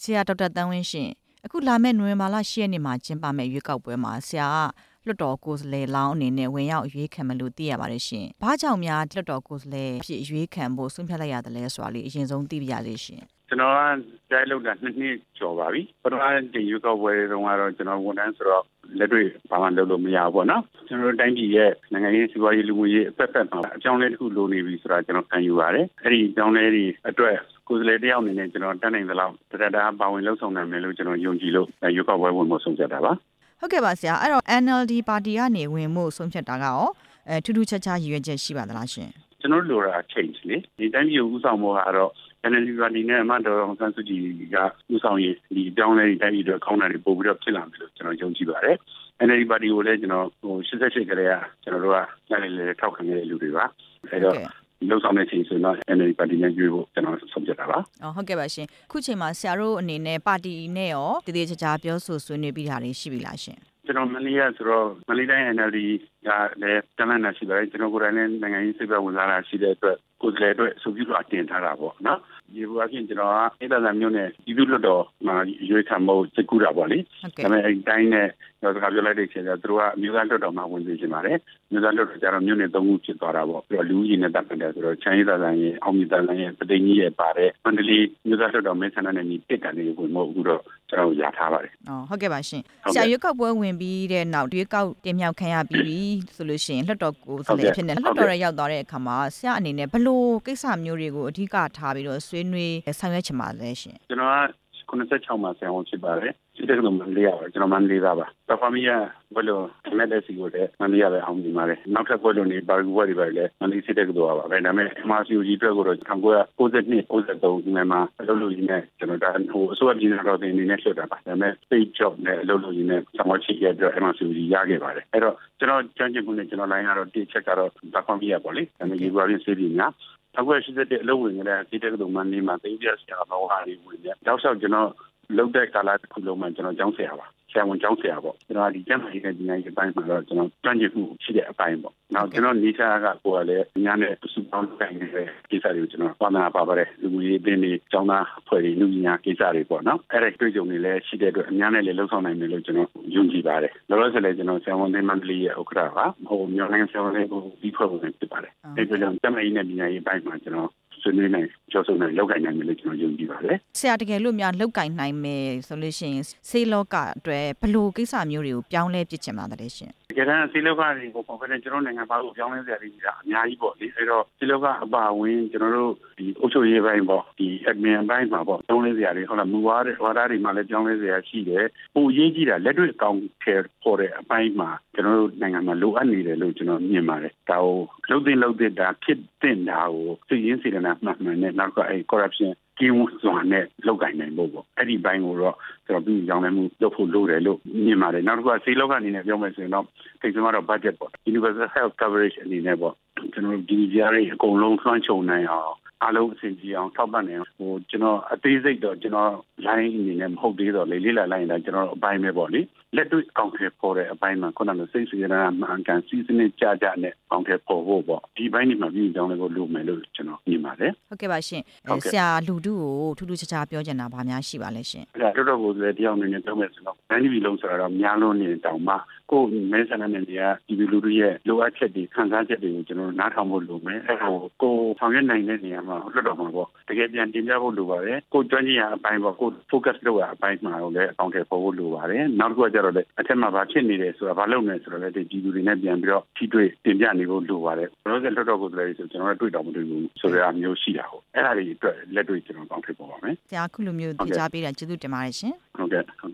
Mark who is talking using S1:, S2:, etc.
S1: ဆရာဒေါက်တာတန်းဝင်းရှင်အခုလာမယ့်နိုဝင်ဘာလ10ရက်နေ့မှာကျင်းပမယ့်ရွေးကောက်ပွဲမှာဆရာလွှတ်တော်ကိုယ်စားလှယ်လောင်းအနေနဲ့ဝင်ရောက်ရွေးခံမယ်လို့သိရပါတယ်ရှင်။ဘာကြောင့်များလွှတ်တော်ကိုယ်စားလှယ်ဖြစ်ရွေးခံဖို့ဆုံးဖြတ်လိုက်ရတယ်လဲဆိုတာလေးအရင်ဆုံးသိပြရလေးရှင်
S2: ။ကျွန်တော်ကကြားလောက်တာ2နှစ်ကျော်ပါပြီ။ပထမတင်ရွေးကောက်ပွဲတုန်းကတော့ကျွန်တော်ဝန်ထမ်းဆိုတော့လက်တွေ့ဘာမှလုပ်လို့မရဘူးပေါ့နော်။ကျွန်တော်တိုင်းပြည်ရဲ့နိုင်ငံရေးစီးပွားရေးလူမှုရေးအဖက်ဖက်မှာအကြောင်းလေးတစ်ခုလိုနေပြီဆိုတာကျွန်တော်ခံယူပါတယ်။အဲ့ဒီအကြောင်းလေးတွေအတွက်ကိုယ်စားလှယ်တယောက်အနေနဲ့ကျွန်တော်တတ်နိုင်သလောက်တရားပါဝင်လှုပ်ဆောင်နိုင်မယ်လို့ကျွန်တော်ယုံကြည်လို့ရွေးကောက်ပွဲဝင်ဖို့ဆုံးဖြတ်တာပါ
S1: ။ဟုတ်ကဲ့ပါဆရာအဲ့တော့ NLD ပါတီကနေဝင်မှုဆုံးဖြတ်တာကရောထူးထူးခြားခြားရည်ရွယ်ချက်ရှိပါသလားရှင်
S2: ကျွန်တော်လိုတာ change လေဒီတိုင်းပြည်ကိုဥဆောင်ဖို့ကတော့ NLD ပါတီနဲ့အမတ်တော်ဆန်းစုကြည်ကဥဆောင်ရေးဒီအကြောင်းလေးတိုင်းပြည်အတွက်ကောင်းတာတွေပို့ပြီးတော့ဖြစ်လာမယ်လို့ကျွန်တော်ယုံကြည်ပါတယ်NLD ပါတီကိုလည်းကျွန်တော်88ကလေးကကျွန်တော်တို့ကလည်းလည်းထောက်ခံနေတဲ့လူတွေပါအဲတော့လောက်ဆောင်တဲ့ချိန်ဆိုတော့ NLD ပါတီနဲ့ကြွေးဖို့ကျွန်တော်ဆုံးဖြတ်တာပါ
S1: ဟုတ်ကဲ့ပါရှင်ခုချိန်မှာဆရာတို့အနေနဲ့ပါတီနဲ့ရောတည်တည်ချာချာပြောဆိုဆွေးနွေးပြီးတာတွေရှိပြီလားရှင်
S2: ကျွန်တော်မလေးရဆိုတော့မလေးတိုင်း NLD ကလည်းတမန်နာရှိပါတယ်ကျွန်တော်ကိုယ်တိုင်လည်းနိုင်ငံရေးစိတ်ပတ်ဝင်လာတာရှိတဲ့အတွက်ကိုယ်စားလှယ်အတွက်အဆိုပြုလို့အတင်ထားတာပေါ့နော်ဒီဘက်ချင်းကျွန်တော်ကအေးသာမျိုးနဲ့ဒီလိုလွတ်တော်မှာရွေးခံဖို့စိတ်ကူးတာပေါ့လေဒါပေမဲ့အဲဒီတိုင်းနဲ့တော့စကားပြောလိုက်တဲ့ချိန်ကျသူတို့ကအမျိုးသားလွတ်တော်မှာဝင်နေချင်ပါတယ်မျိုးသားလွတ်တော်ကျတော့မြို့နယ်3ခုဖြစ်သွားတာပေါ့ပြီးတော့လူကြီးနဲ့တပ်ပတ်တယ်ဆိုတော့ချမ်းရည်သာဆိုင်ရဲ့အောင်မြသာဆိုင်ရဲ့ပသိမ်ကြီးရဲ့ပါတယ်မန္တလေးမျိုးသားလွတ်တော်မဲဆန္ဒနယ်မြေတစ်ကနေဝင်ဖို့အခုတော့ကျွန်တော်ရထားပါတယ်
S1: ဟုတ်ကဲ့ပါရှင်ဆရာရွေးကောက်ပွဲဝင်ပြီးတဲ့နောက်ရွေးကောက်တင်မြှောက်ခံရပြီးဆိုလို့ရှိရင်လွှတ်တော်ကိုယ်စားလှယ်ဖြစ်နေလွှတ်တော်ရရောက်သွားတဲ့အခါမှာဆရာအနေနဲ့ဘယ်လိုကိစ္စမျိုးတွေကိုအဓိကထားပြီးတော့ဆွေးနွေးဆောင်ရွက်ချင်ပါလဲရှင်
S2: ကျွန်တော်က96မှာဆရာဝန်ဖြစ်ပါတယ်ဒီတက်ကတော့မလေးရပါကျွန်တော်မလေးသားပါပဖမီးကဘယ်လိုမက်လက်စီကိုလည်းမလေးရပဲအောင်ဒီမှာလေနောက်ထပ်ဘယ်လိုနေပါဘူးဘယ်တွေပဲလဲမလေးစစ်တက်ကတော့ပါပဲဒါပေမဲ့ MRCOG အတွက်ကတော့1992 93ဒီမှာအလုပ်လုပ်ရင်းနဲ့ကျွန်တော်ဒါအစိုးရပြည်နယ်တော်တင်အနေနဲ့လွှတ်တာပါဒါပေမဲ့ state job နဲ့အလုပ်လုပ်ရင်းနဲ့ဆောင်ရွက်ချခဲ့တဲ့ MRCOG ရခဲ့ပါတယ်အဲ့တော့ကျွန်တော်ကြံ့ကျင်မှုနဲ့ကျွန်တော် line ကတော့တစ်ချက်ကတော့ပဖမီးရပေါ့လေဒါပေမဲ့ဒီကွာပြင်စေးပြီးညာ1988အလုပ်ဝင်နေတဲ့ဒီတက်ကတော့မန်လေးမှာသိပြဆရာတော်ဟာလေးဝင်တယ်နောက်ဆက်ကျွန်တော်လောက်တဲ့ကာလတစ်ခုလုံးမှာကျွန်တော်ကျောင်းဆရာပါဆရာဝန်ကျောင်းဆရာပေါ့ကျွန်တော်ဒီကျန်းမာရေးနဲ့ဒီနိုင်ငံအပိုင်းမှာတော့ကျွန်တော်တွန်းကျင်မှုရှိတဲ့အပိုင်းပေါ့နောက်ကျွန်တော်နေချာကကိုယ်ကလည်းညနေစုပေါင်းတိုင်းနေတဲ့ကိစ္စတွေကိုကျွန်တော်ပါနာပါပါတယ်လူမှုရေးအသင်းတွေကျောင်းသားအဖွဲ့တွေလူညာကိစ္စတွေပေါ့နော်အဲ့ဒါတွေ့ကြုံနေလဲရှိတဲ့အတွက်အများနဲ့လည်းလှုပ်ဆောင်နိုင်မယ်လို့ကျွန်တော်ယုံကြည်ပါတယ်လောလောဆယ်လည်းကျွန်တော်ဆရာဝန်သင်မန္တလေးရဲ့ဥက္ကဋ္ဌပါဟိုမြန်မာနိုင်ငံဆရာဝန်တွေကိုပြီးဖွဲ့ဖို့ဖြစ်ပါတယ်အဲ့ဒါကြောင့်ကျန်းမာရေးနဲ့ဒီနိုင်ငံအပိုင်းမှာကျွန်တော်ဆွေးနွေးနိုင်ကြောက်ဆုံနိုင်လောက်ကင်နိုင်မယ်လို့ကျွန်တော်ယုံကြည်ပါတယ်
S1: ဆရာတကယ်လို့များလောက်ကင်နိုင်မယ်ဆိုလို့ရှိရင်ဆေးလောကအတွက်ဘယ်လိုကိစ္စမျိုးတွေကိုပြောင်းလဲပြစ်ချင်ပါသလဲရှင်
S2: တကယ်တမ်းဆေးလောကတွေကိုပုံပြတဲ့ကျွန်တော်နိုင်ငံဘာလို့ပြောင်းလဲစရာတွေကြီးတာအများကြီးပေါ့လေအဲ့တော့ဆေးလောကအပါဝင်ကျွန်တော်တို့ဒီအုပ်ချုပ်ရေးပိုင်းပေါ့ဒီ admin ဘိုင်းမှာပေါ့ပြောင်းလဲစရာတွေဟုတ်လားမူဝါဒတွေမှာလည်းပြောင်းလဲစရာရှိတယ်ပိုရေးကြီးတာလက်တွေ့အကောင့်ထဲပေါ်တဲ့အပိုင်းမှာကျွန်တော်တို့နိုင်ငံမှာလိုအပ်နေတယ်လို့ကျွန်တော်မြင်ပါတယ်ဒါကိုလှုပ်တဲ့ဒါဖြစ်တဲ့ဒါကိုသိရင်းစေတနာမှန်မှန်နဲ့နောက်ကအဲ corruption ကင်းဝစွာနဲ့လောက်ကင်နိုင်ဖို့ပေါ့အဲ့ဒီဘိုင်းကိုတော့ကျွန်တော်ပြီးကြောင်းလည်းမှုလုပ်ဖို့လိုတယ်လို့မြင်ပါတယ်နောက်တစ်ခုကဆေးလောကအနေနဲ့ပြောမယ်ဆိုရင်တော့တိတ်ဆုံးတော့ budget ပေါ့ universal health coverage အနေနဲ့ပေါ့ကျွန်တော်ဒီကြားရေးအကုန်လုံးလွှမ်းခြုံနိုင်အောင်အားလုံးအဆင်ပြေအောင်ထောက်ပံ့နေအောင်ဟိုကျွန်တော်အသေးစိတ်တော့ကျွန်တော် line အနေနဲ့မဟုတ်သေးတော့လေလေးလာလိုက်ရင်တော့ကျွန်တော်အပိုင်းပဲပေါ့လေလက်တွေ့အကောင့်ထဲပေါ်တဲ့အပိုင်းမှာခုနကစိတ်စေတနာမှန်ကန်စီစဉ်ကြကြနဲ့အကောင့်ထဲပေါ်ဖို့ပေါ့ဒီဘိုင်းဒီမှာပြည်ကြောင်းလေးကိုလိုမယ်လို့ကျွန်တော်မြင်ပါတယ်
S1: ဟုတ်ကဲ့ပါရှင်ဆရာလူထုကိုထူးထူးခြားခြားပြောချင်တာဗာများရှိပါလဲရှင်
S2: အဲ့ဒါတော်ကိုလည်းတရားအနေနဲ့ပြောမယ်ဆိုတော့တိုင်းပြည်လုံးဆိုတော့များလုံးနေတောင်မှကိုယ်မဲဆန္ဒနယ်တွေကဒီလူတွေရဲ့လိုအပ်ချက်တွေခံစားချက်တွေကိုကျွန်တော်နားထောင်ဖို့လိုမယ်အဲ့ဒါကိုဆောင်ရွက်နိုင်တဲ့နေရာမှာလွတ်တော်မှာပေါ့တကယ်ပြန်တင်ပြဖို့လိုပါတယ်ကိုကျွမ်းကျင်ရာအပိုင်းပေါ့ကို focus လုပ်ရအပိုင်းမှာလည်းအကောင့်ထဲပေါ်ဖို့လိုပါတယ်နောက်တစ်ခုကကျတော့လေအထက်မှာဘာဖြစ်နေတယ်ဆိုတာဘာလုပ်နေဆိုတော့လေဒီလူတွေနဲ့ပြန်ပြီးတော့ထိတွေ့တင်ပြနေဖို့လိုပါတယ်ဘယ်လိုလဲလွတ်တော်ကိုလည်းဆိုကျွန်တော်တို့တွေ့တော်မတွေ့ဘူးဆိုရအမျိုးရှိတာဟုတ်အဲ့ဒါတွေအတွက်လက်တွေ့ကျွန်တော်အကောင့်ထဲပေါ်ပါမယ်
S1: ဆရာခုလိုမျိုးပြချပေးတာကျေးဇူးတင်ပါတယ်ရှင်
S2: ဟုတ်ကဲ့